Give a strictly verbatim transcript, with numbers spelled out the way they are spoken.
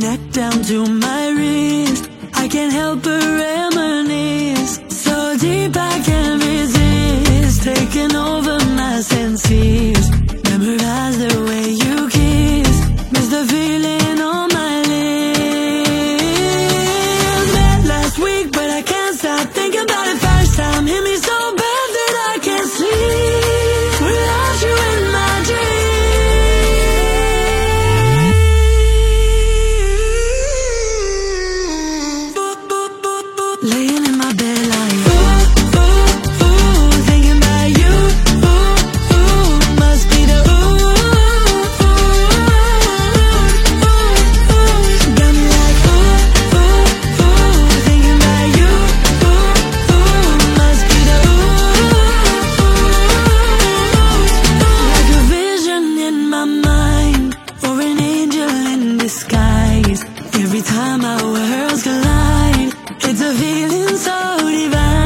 neck down to my wrist. I can't help but reminisce. So deep I can't resist, taking over my senses. Memorize the way you kiss, miss the feeling on my lips. Met last week, but I can't stop thinking about it. First time hit me so bad that I can't sleep without you in my dreams. Laying in my bed like ooh, ooh, ooh, thinking about you, ooh, ooh, must be the ooh, ooh, ooh, ooh, got me like ooh, ooh, ooh, thinking about you, ooh, ooh, must be the ooh, ooh, like a vision in my mind, or an angel in disguise. Every time our worlds collide, it's a feeling so divine.